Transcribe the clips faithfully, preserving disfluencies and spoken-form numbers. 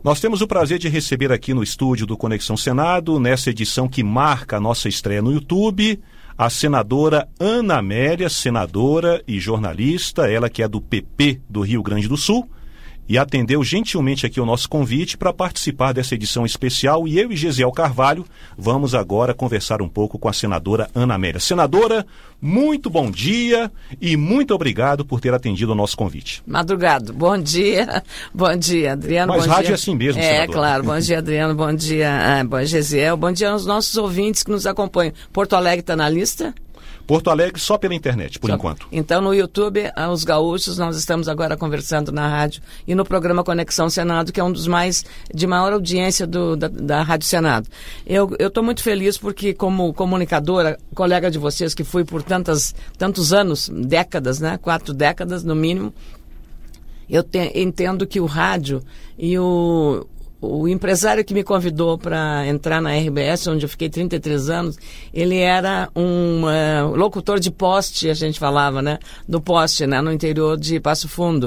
Nós temos o prazer de receber aqui no estúdio do Conexão Senado, nessa edição que marca a nossa estreia no YouTube, a senadora Ana Amélia, senadora e jornalista, ela que é do P P do Rio Grande do Sul, e atendeu gentilmente aqui o nosso convite para participar dessa edição especial. E eu e Gesiel Carvalho vamos agora conversar um pouco com a senadora Ana Amélia. Senadora, muito bom dia e muito obrigado por ter atendido o nosso convite. Madrugado, bom dia, bom dia, Adriano. Mas bom rádio dia. É assim mesmo, É, senadora. claro, bom dia, Adriano, bom dia, ah, bom dia, Gesiel, bom dia aos nossos ouvintes que nos acompanham. Porto Alegre está na lista? Porto Alegre só pela internet, por só, enquanto. Então, no YouTube, os gaúchos, nós estamos agora conversando na rádio e no programa Conexão Senado, que é um dos mais, de maior audiência do, da, da Rádio Senado. Eu estou muito feliz porque, como comunicadora, colega de vocês, que fui por tantas, tantos anos, décadas, né? Quatro décadas, no mínimo, eu te, entendo que o rádio e o... O empresário que me convidou para entrar na R B S, onde eu fiquei trinta e três anos, ele era um uh, locutor de poste, a gente falava, né? Do poste, né? No interior de Passo Fundo.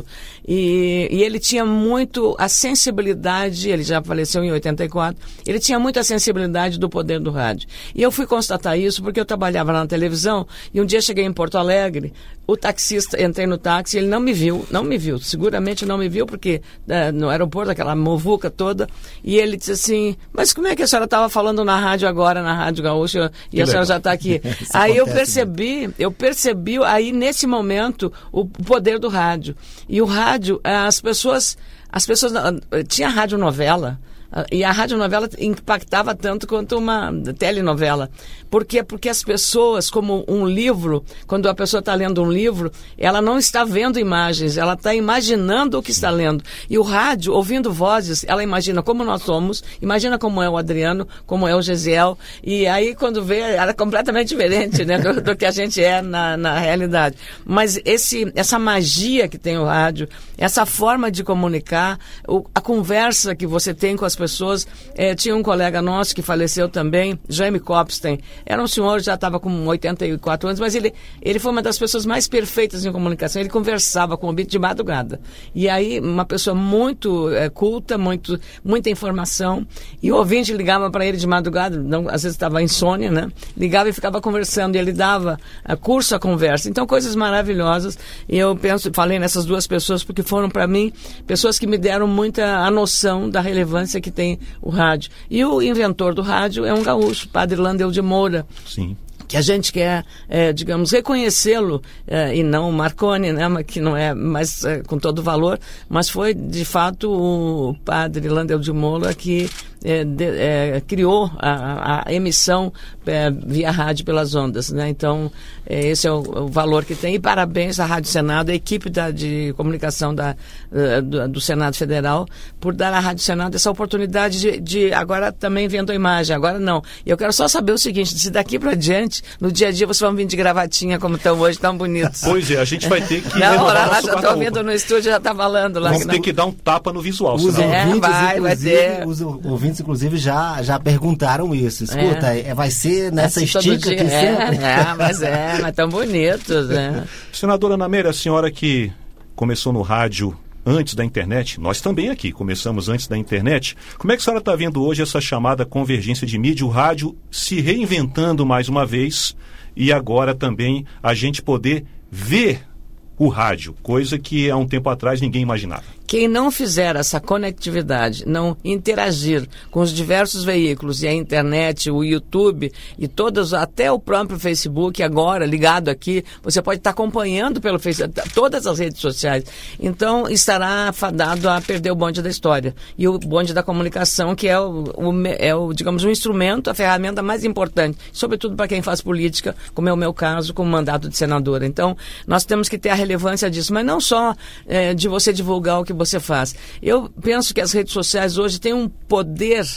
E, e ele tinha muito a sensibilidade, ele já faleceu em oitenta e quatro, ele tinha muito a sensibilidade do poder do rádio. E eu fui constatar isso porque eu trabalhava na televisão e um dia cheguei em Porto Alegre, o taxista, entrei no táxi, ele não me viu, não me viu, seguramente não me viu porque uh, no aeroporto, aquela muvuca toda, e ele disse assim, mas como é que a senhora estava falando na rádio agora, na Rádio Gaúcha, e que a senhora legal. Já está aqui? Aí eu percebi, eu percebi aí nesse momento o poder do rádio. E o rádio, as pessoas, as pessoas, tinha radionovela, e a radionovela impactava tanto quanto uma telenovela. Por quê? Porque as pessoas, como um livro, quando a pessoa está lendo um livro, ela não está vendo imagens, ela está imaginando o que está lendo. E o rádio, ouvindo vozes, ela imagina como nós somos, imagina como é o Adriano, como é o Gesiel, e aí quando vê, ela é completamente diferente, né, do, do que a gente é na, na realidade. Mas esse, essa magia que tem o rádio, essa forma de comunicar, o, a conversa que você tem com as pessoas, é, tinha um colega nosso que faleceu também, Jaime Copstein, era um senhor, já estava com oitenta e quatro anos, mas ele, ele foi uma das pessoas mais perfeitas em comunicação. Ele conversava com o ouvinte de madrugada. E aí, uma pessoa muito é, culta, muito, muita informação. E o ouvinte ligava para ele de madrugada, não, às vezes estava insônia, né? Ligava e ficava conversando, e ele dava a curso à conversa. Então, coisas maravilhosas. E eu penso, falei nessas duas pessoas, porque foram, para mim, pessoas que me deram muita a noção da relevância que tem o rádio. E o inventor do rádio é um gaúcho, Padre Landel de Moura. Sim. Que a gente quer, é, digamos, reconhecê-lo, é, e não o Marconi, né, que não é mais é, com todo valor, mas foi, de fato, o Padre Landel de Moura que é, de, é, criou a, a emissão é, via rádio pelas ondas, né? Então, é, esse é o, o valor que tem. E parabéns à Rádio Senado, à equipe da, de comunicação da, do, do Senado Federal, por dar à Rádio Senado essa oportunidade de, de agora também vendo a imagem, agora não. E eu quero só saber o seguinte, se daqui para diante, no dia a dia, vocês vão vir de gravatinha, como estão hoje, tão bonitos. Pois é, a gente vai ter que... Não, lá, lá já estou ouvindo no estúdio, já está falando lá. Vamos que ter não... que dar um tapa no visual. Os senão... ouvintes, é, vai, vai ter. Os ouvintes, inclusive, já, já perguntaram isso. Escuta, é. É, vai ser nessa assim, estica que é, sempre... É, mas é, mas tão bonitos, né? Senadora Ana Amélia, a senhora que começou no rádio antes da internet, nós também aqui começamos antes da internet, como é que a senhora está vendo hoje essa chamada convergência de mídia, o rádio se reinventando mais uma vez e agora também a gente poder ver o rádio, coisa que há um tempo atrás ninguém imaginava? Quem não fizer essa conectividade, não interagir com os diversos veículos e a internet, o YouTube e todas, até o próprio Facebook agora, ligado aqui, você pode estar acompanhando pelo Facebook, todas as redes sociais. Então, estará fadado a perder o bonde da história. E o bonde da comunicação, que é o, o, é o digamos, o instrumento, a ferramenta mais importante, sobretudo para quem faz política, como é o meu caso, com o mandato de senadora. Então, nós temos que ter a relevância disso, mas não só é, de você divulgar o que você faz. Eu penso que as redes sociais hoje têm um poder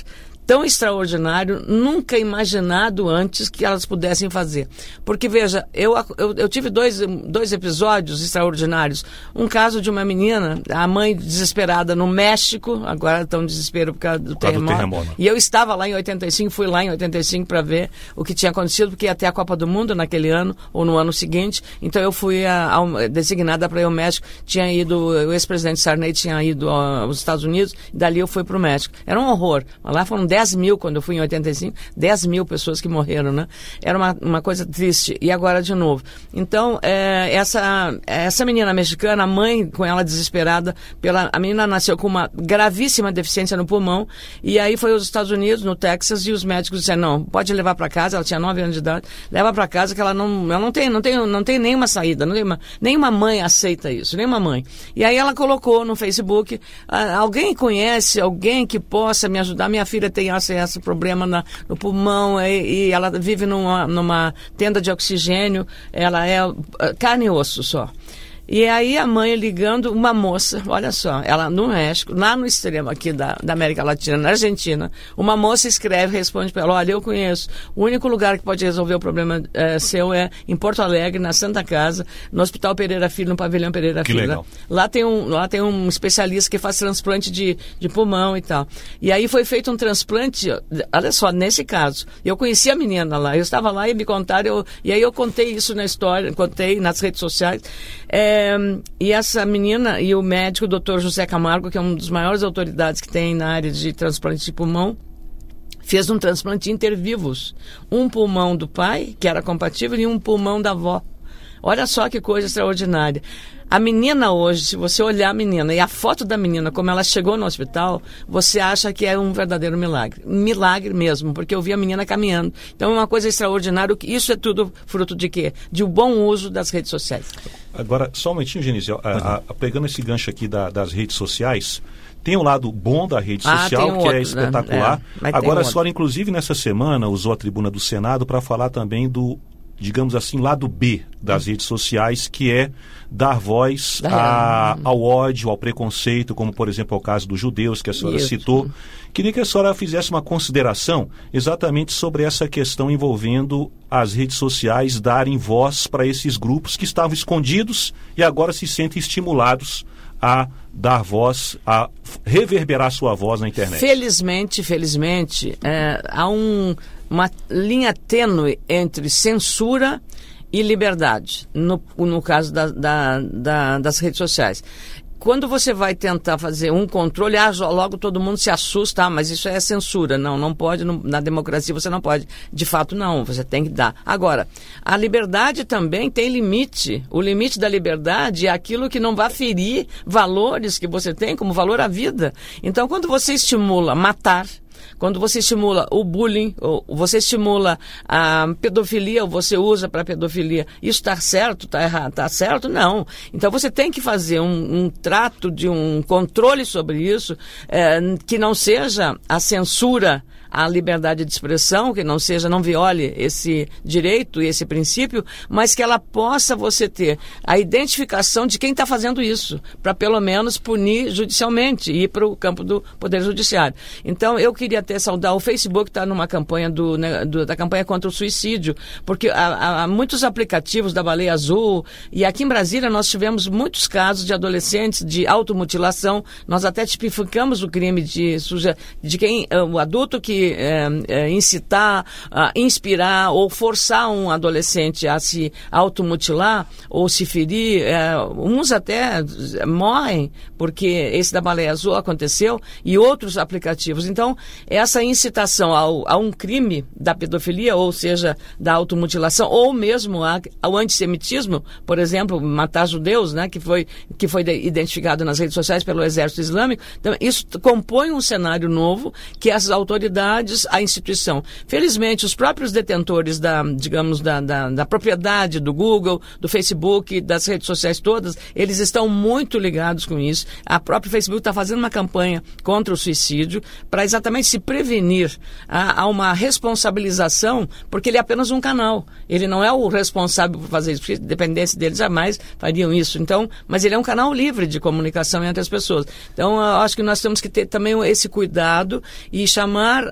tão extraordinário, nunca imaginado antes que elas pudessem fazer. Porque, veja, eu, eu, eu tive dois, dois episódios extraordinários. Um caso de uma menina, a mãe desesperada no México, agora estão em desespero por causa do, por causa terremoto, do terremoto. E eu estava lá em oitenta e cinco, fui lá em oitenta e cinco para ver o que tinha acontecido, porque ia ter a Copa do Mundo naquele ano, ou no ano seguinte. Então eu fui a, a, designada para ir ao México. Tinha ido, o ex-presidente Sarney tinha ido aos Estados Unidos, e dali eu fui para o México. Era um horror. Lá foram dez mil, quando eu fui em oitenta e cinco, dez mil pessoas que morreram, né? Era uma, uma coisa triste. E agora de novo. Então, é, essa, essa menina mexicana, a mãe com ela desesperada, pela, a menina nasceu com uma gravíssima deficiência no pulmão, e aí foi aos Estados Unidos, no Texas, e os médicos disseram, não, pode levar para casa, ela tinha nove anos de idade, leva para casa que ela não, ela não tem, não tem, não tem nenhuma saída, não tem uma, nenhuma mãe aceita isso, nenhuma mãe. E aí ela colocou no Facebook, ah, alguém conhece alguém que possa me ajudar? Minha filha tem esse, esse problema na, no pulmão e, e ela vive numa, numa tenda de oxigênio, ela é carne e osso só. E aí a mãe ligando, uma moça, olha só, ela no México, lá no extremo aqui da, da América Latina, na Argentina, uma moça escreve, responde para ela, olha, eu conheço, o único lugar que pode resolver o problema é, seu é em Porto Alegre, na Santa Casa, no Hospital Pereira Filho, no Pavilhão Pereira que Filho. Legal. Lá tem um, lá tem um especialista que faz transplante de, de pulmão e tal. E aí foi feito um transplante, olha só, nesse caso, eu conheci a menina lá, eu estava lá e me contaram, eu, e aí eu contei isso na história, contei nas redes sociais. É, e essa menina e o médico, o doutor José Camargo, que é uma das maiores autoridades que tem na área de transplante de pulmão, fez um transplante intervivos. Um pulmão do pai, que era compatível, e um pulmão da avó. Olha só que coisa extraordinária. A menina hoje, se você olhar a menina e a foto da menina, como ela chegou no hospital, você acha que é um verdadeiro milagre. Milagre mesmo, porque eu vi a menina caminhando. Então é uma coisa extraordinária. Isso é tudo fruto de quê? De um bom uso das redes sociais. Agora, só um momentinho, Genísia. A, a, pegando esse gancho aqui da, das redes sociais, tem um lado bom da rede ah, social, um que outro, é espetacular. Né? É, Agora, um a senhora, inclusive, nessa semana, usou a tribuna do Senado para falar também do, digamos assim, lado B das hum. redes sociais, que é dar voz a, ao ódio, ao preconceito, como, por exemplo, é o caso dos judeus, que a senhora Isso. citou. Queria que a senhora fizesse uma consideração exatamente sobre essa questão envolvendo as redes sociais darem voz para esses grupos que estavam escondidos e agora se sentem estimulados a dar voz, a reverberar sua voz na internet. Felizmente, felizmente, é, há um, uma linha tênue entre censura e liberdade, no, no caso da, da, da, das redes sociais. Quando você vai tentar fazer um controle, ah, logo todo mundo se assusta, ah, mas isso é censura. Não, não pode, não, na democracia você não pode. De fato, não, você tem que dar. Agora, a liberdade também tem limite. O limite da liberdade é aquilo que não vai ferir valores que você tem, como valor à vida. Então, quando você estimula matar, quando você estimula o bullying, ou você estimula a pedofilia, ou você usa para pedofilia, isso está certo, está errado, está certo? Não. Então você tem que fazer um, um trato de um controle sobre isso, é, que não seja a censura à liberdade de expressão, que não seja, não viole esse direito e esse princípio, mas que ela possa você ter a identificação de quem está fazendo isso, para pelo menos punir judicialmente e ir para o campo do Poder Judiciário. Então, eu queria até saudar, o Facebook está numa campanha do, né, do, da campanha contra o suicídio, porque há, há muitos aplicativos da Baleia Azul, e aqui em Brasília nós tivemos muitos casos de adolescentes de automutilação, nós até tipificamos o crime de, de quem, o adulto que É, é, incitar, uh, inspirar ou forçar um adolescente a se automutilar ou se ferir. É, uns até morrem porque esse da Baleia Azul aconteceu e outros aplicativos. Então, essa incitação ao, a um crime da pedofilia, ou seja, da automutilação, ou mesmo a, ao antissemitismo, por exemplo, matar judeus, né, que foi, que foi de, identificado nas redes sociais pelo Exército Islâmico. Então, isso compõe um cenário novo que as autoridades, a instituição. Felizmente, os próprios detentores da, digamos, da, da, da propriedade do Google, do Facebook, das redes sociais todas, eles estão muito ligados com isso. A própria Facebook está fazendo uma campanha contra o suicídio para exatamente se prevenir a, a uma responsabilização, porque ele é apenas um canal. Ele não é o responsável por fazer isso, porque dependesse deles jamais fariam isso. Então, mas ele é um canal livre de comunicação entre as pessoas. Então, eu acho que nós temos que ter também esse cuidado e chamar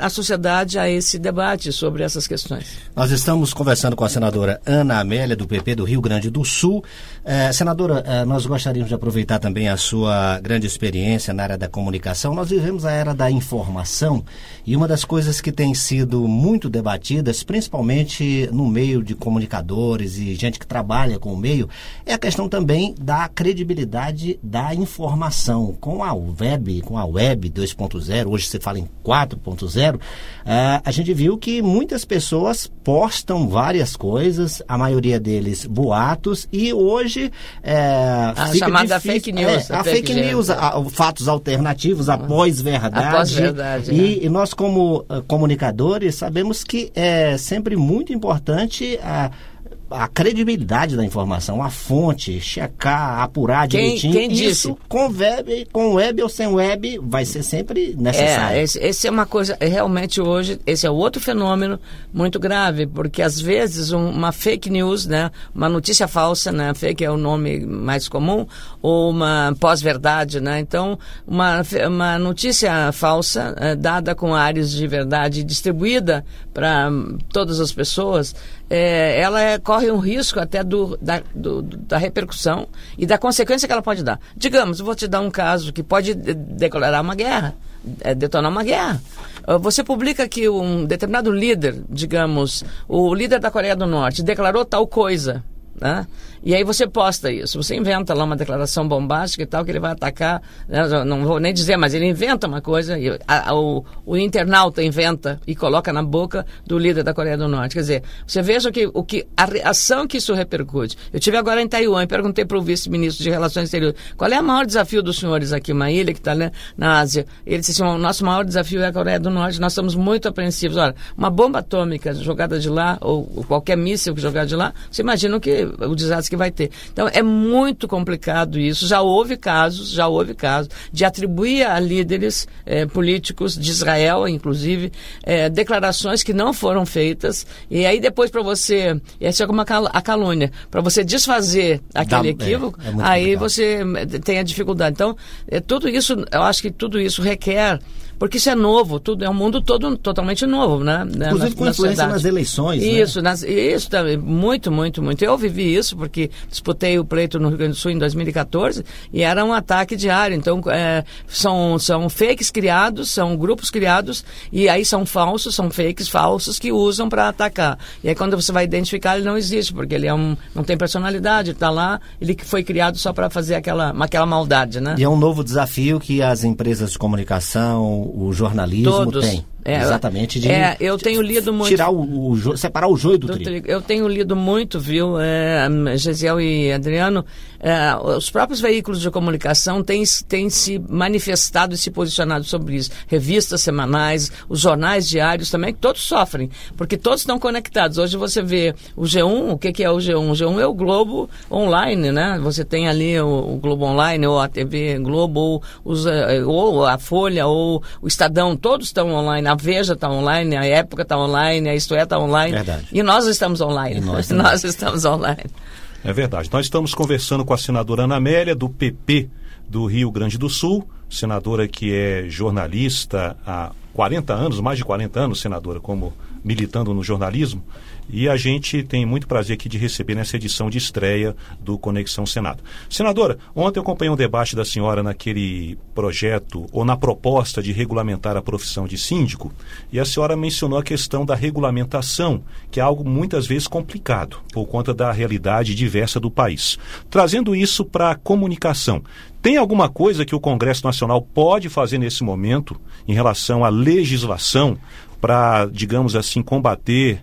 a sociedade a esse debate sobre essas questões. Nós estamos conversando com a senadora Ana Amélia, do P P do Rio Grande do Sul. Eh, senadora, eh, nós gostaríamos de aproveitar também a sua grande experiência na área da comunicação. Nós vivemos a era da informação e uma das coisas que tem sido muito debatidas, principalmente no meio de comunicadores e gente que trabalha com o meio, é a questão também da credibilidade da informação. Com a web, com a web dois ponto zero, hoje você fala em quatro ponto zero, uh, a gente viu que muitas pessoas postam várias coisas, a maioria deles boatos, e hoje é, a chamada difícil, fake news. É, a fake, fake news, a, a, fatos alternativos, a pós-verdade. A pós-verdade, e, né? e nós, como uh, comunicadores, sabemos que é sempre muito importante a a credibilidade da informação, a fonte, checar, apurar quem, direitinho. Quem disse? Isso com web, com web ou sem web vai ser sempre necessário. É, esse, esse é uma coisa, realmente hoje, esse é outro fenômeno muito grave, porque às vezes um, uma fake news, né, uma notícia falsa, né, fake é o nome mais comum, ou uma pós-verdade, né, então uma, uma notícia falsa é, dada com áreas de verdade distribuída para todas as pessoas, é, ela é, corre um risco até do, da, do, da repercussão e da consequência que ela pode dar. Digamos, eu vou te dar um caso que pode de, declarar uma guerra, é, detonar uma guerra. Você publica que um determinado líder, digamos, o líder da Coreia do Norte, declarou tal coisa, né? E aí você posta isso, você inventa lá uma declaração bombástica e tal, que ele vai atacar, né? Não vou nem dizer, mas ele inventa uma coisa, e a, a, o, o internauta inventa e coloca na boca do líder da Coreia do Norte. Quer dizer, você veja que, o que, a reação que isso repercute. Eu estive agora em Taiwan e perguntei para o vice-ministro de Relações Exteriores, qual é o maior desafio dos senhores aqui, uma ilha que está, né, na Ásia? Ele disse assim, o nosso maior desafio é a Coreia do Norte, nós estamos muito apreensivos. Olha, uma bomba atômica jogada de lá, ou, ou qualquer míssil que jogar de lá, você imagina o, que, o desastre que vai ter. Então, é muito complicado isso. Já houve casos, já houve casos de atribuir a líderes eh, políticos de Israel, inclusive, eh, declarações que não foram feitas. E aí, depois, para você... Essa é como a, cal, a calúnia. Para você desfazer aquele Dá, equívoco, é, é aí complicado. Você tem a dificuldade. Então, é, tudo isso, eu acho que tudo isso requer... Porque isso é novo, tudo, é um mundo todo totalmente novo, né? Inclusive na, com na influência sociedade. Nas eleições, isso, né? Nas, isso também, muito, muito, muito. Eu vivi isso porque disputei o pleito no Rio Grande do Sul em dois mil e quatorze e era um ataque diário. Então, é, são, são fakes criados, são grupos criados e aí são falsos, são fakes falsos que usam para atacar. E aí quando você vai identificar, ele não existe, porque ele é um, não tem personalidade, está lá, ele foi criado só para fazer aquela, aquela maldade, né? E é um novo desafio que as empresas de comunicação, o jornalismo Todos. tem. É, exatamente. De é, eu tenho lido muito. Tirar o, o separar o joio do, do trigo. trigo. Eu tenho lido muito, viu, é, Gesiel e Adriano, é, os próprios veículos de comunicação têm, têm se manifestado e se posicionado sobre isso. Revistas semanais, os jornais diários também, todos sofrem, porque todos estão conectados. Hoje você vê o G um, o que, que é o G um? O G um é o Globo Online, né? Você tem ali o, o Globo Online, ou a T V Globo, ou, os, ou a Folha, ou o Estadão, todos estão online. A Veja está online, a Época está online, a Isto É está online. Verdade. E nós estamos online. E nós, nós estamos online. É verdade. Nós estamos conversando com a senadora Ana Amélia, do P P do Rio Grande do Sul, senadora que é jornalista há quarenta anos, mais de quarenta anos, senadora, como militando no jornalismo. E a gente tem muito prazer aqui de receber nessa edição de estreia do Conexão Senado. Senadora, ontem eu acompanhei um debate da senhora naquele projeto, ou na proposta de regulamentar a profissão de síndico, e a senhora mencionou a questão da regulamentação, que é algo muitas vezes complicado, por conta da realidade diversa do país. Trazendo isso para a comunicação, tem alguma coisa que o Congresso Nacional pode fazer nesse momento em relação à legislação para, digamos assim, combater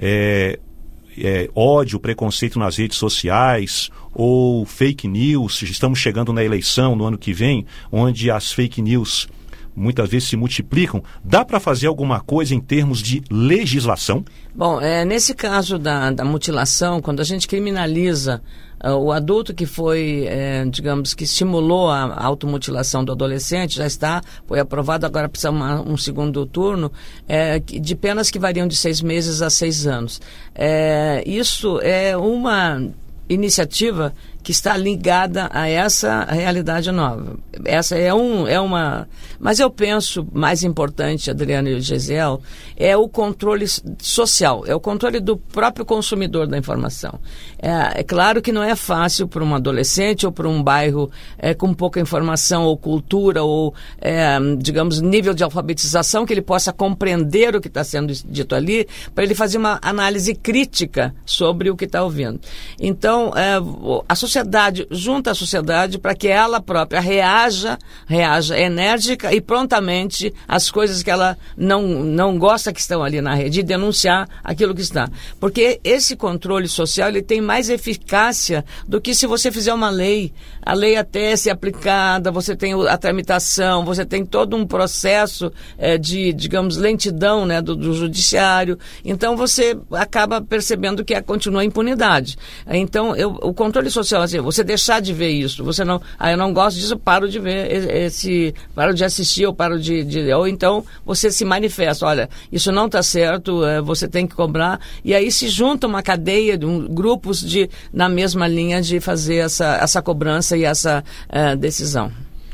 É, é, ódio, preconceito nas redes sociais ou fake news? Estamos chegando na eleição no ano que vem, onde as fake news muitas vezes se multiplicam. Dá para fazer alguma coisa em termos de legislação? Bom, é, nesse caso da, da mutilação, quando a gente criminaliza uh, o adulto que foi, é, digamos, que estimulou a, a automutilação do adolescente, já está, foi aprovado, agora precisa uma, um segundo turno, é, de penas que variam de seis meses a seis anos. É, isso é uma iniciativa que está ligada a essa realidade nova. Essa é, um, é uma... Mas eu penso, mais importante, Adriano e Gesiel, é o controle social, é o controle do próprio consumidor da informação. É, é claro que não é fácil para um adolescente ou para um bairro é, com pouca informação ou cultura ou, é, digamos, nível de alfabetização, que ele possa compreender o que está sendo dito ali, para ele fazer uma análise crítica sobre o que está ouvindo. Então, é, a sociedade, junta a sociedade para que ela própria reaja, reaja enérgica e prontamente às coisas que ela não, não gosta que estão ali na rede e denunciar aquilo que está. Porque esse controle social, ele tem mais eficácia do que se você fizer uma lei. A lei até ser aplicada, você tem a tramitação, você tem todo um processo é, de, digamos, lentidão, né, do, do judiciário. Então, você acaba percebendo que continua a impunidade. Então, eu, o controle social, assim, você deixar de ver isso, você não, ah, eu não gosto disso, eu paro de ver esse, paro de assistir, ou paro de, de ou então você se manifesta, olha, isso não está certo, é, você tem que cobrar, e aí se junta uma cadeia de um, grupos de, na mesma linha de fazer essa, essa cobrança e essa é, decisão.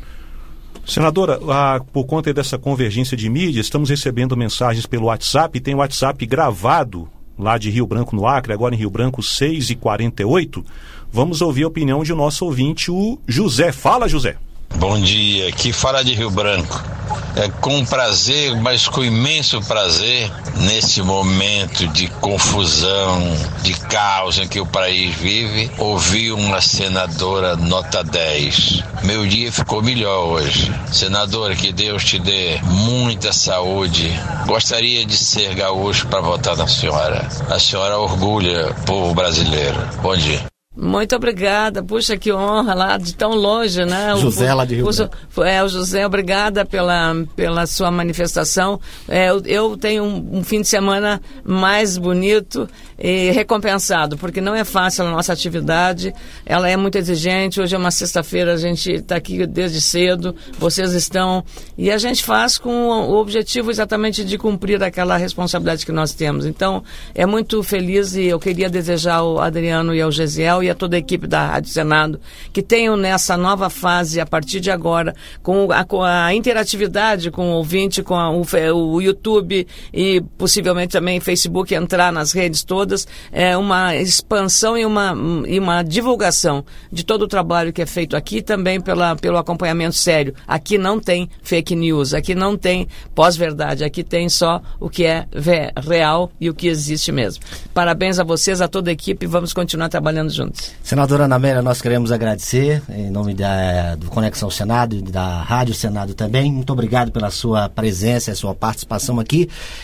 Senadora, a, por conta dessa convergência de mídia, estamos recebendo mensagens pelo WhatsApp, tem o WhatsApp gravado lá de Rio Branco, no Acre, agora em Rio Branco, seis e quarenta e oito. Vamos ouvir a opinião de nosso ouvinte, o José. Fala, José. Bom dia, aqui fala de Rio Branco. É com prazer, mas com imenso prazer, nesse momento de confusão, de caos em que o país vive, ouvir uma senadora nota dez. Meu dia ficou melhor hoje. Senadora, que Deus te dê muita saúde. Gostaria de ser gaúcho para votar na senhora. A senhora orgulha o povo brasileiro. Bom dia. Muito obrigada, puxa, que honra lá de tão longe, né? José lá de Rio Branco. É, o José, obrigada pela, pela sua manifestação. É, eu, eu tenho um, um fim de semana mais bonito e recompensado, porque não é fácil a nossa atividade, ela é muito exigente. Hoje é uma sexta-feira, a gente está aqui desde cedo, vocês estão, e a gente faz com o objetivo exatamente de cumprir aquela responsabilidade que nós temos. Então, é muito feliz, e eu queria desejar ao Adriano e ao Gesiel e a toda a equipe da Rádio Senado que tenham nessa nova fase, a partir de agora, com a, com a interatividade com o ouvinte, com a, o, o YouTube e possivelmente também Facebook, entrar nas redes todas, é, uma expansão e uma, e uma divulgação de todo o trabalho que é feito aqui, também pela, pelo acompanhamento sério. Aqui não tem fake news, aqui não tem pós-verdade, aqui tem só o que é real e o que existe mesmo. Parabéns a vocês, a toda a equipe, vamos continuar trabalhando juntos. Senadora Ana Amélia, nós queremos agradecer em nome da, do Conexão Senado e da Rádio Senado também. Muito obrigado pela sua presença, a sua participação aqui.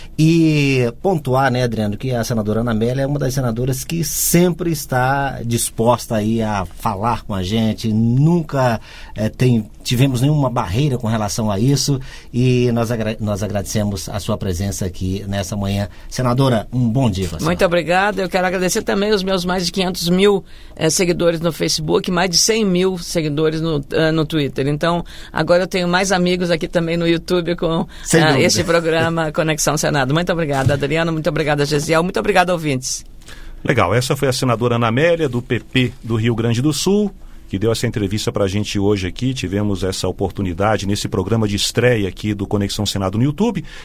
E pontuar, né, Adriano, que a senadora Ana Amélia é uma das senadoras que sempre está disposta aí a falar com a gente, nunca é, tem, tivemos nenhuma barreira com relação a isso, e nós, agra- nós agradecemos a sua presença aqui nessa manhã. Senadora, um bom dia. Muito obrigada. Eu quero agradecer também os meus mais de quinhentos mil é, seguidores no Facebook, mais de cem mil seguidores no, uh, no Twitter. Então, agora eu tenho mais amigos aqui também no YouTube com uh, este programa Conexão Senado. Muito obrigada, Adriano. Muito obrigada, Gesiel. Muito obrigada, ouvintes. Legal. Essa foi a senadora Ana Amélia, do P P do Rio Grande do Sul, que deu essa entrevista para a gente hoje aqui. Tivemos essa oportunidade nesse programa de estreia aqui do Conexão Senado no YouTube.